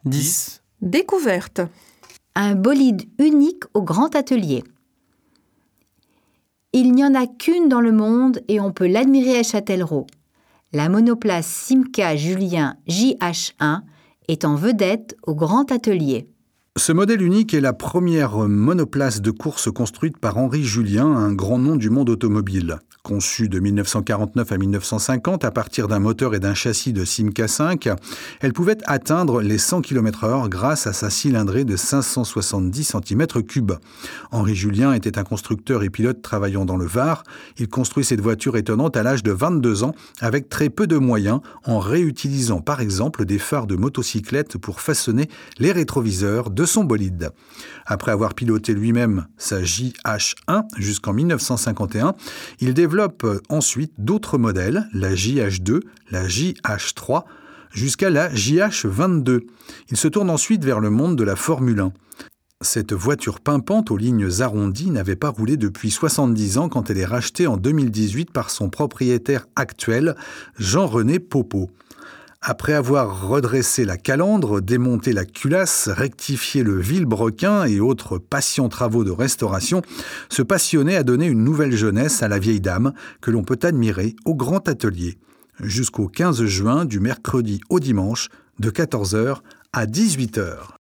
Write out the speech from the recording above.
10. Découverte. Un bolide unique au Grand Atelier. Il n'y en a qu'une dans le monde et on peut l'admirer à Châtellerault. La monoplace Simca Julien JH1 est en vedette au Grand Atelier. Ce modèle unique est la première monoplace de course construite par Henri Julien, un grand nom du monde automobile. Conçue de 1949 à 1950 à partir d'un moteur et d'un châssis de Simca 5, elle pouvait atteindre les 100 km/h grâce à sa cylindrée de 570 cm3. Henri Julien était un constructeur et pilote travaillant dans le Var. Il construit cette voiture étonnante à l'âge de 22 ans avec très peu de moyens, en réutilisant par exemple des phares de motocyclette pour façonner les rétroviseurs de son bolide. Après avoir piloté lui-même sa JH1 jusqu'en 1951, il développe ensuite d'autres modèles, la JH2, la JH3, jusqu'à la JH22. Il se tourne ensuite vers le monde de la Formule 1. Cette voiture pimpante aux lignes arrondies n'avait pas roulé depuis 70 ans quand elle est rachetée en 2018 par son propriétaire actuel, Jean-René Popeau. Après avoir redressé la calandre, démonté la culasse, rectifié le vilebrequin et autres patients travaux de restauration, ce passionné a donné une nouvelle jeunesse à la vieille dame que l'on peut admirer au Grand Atelier. Jusqu'au 15 juin, du mercredi au dimanche, de 14h à 18h.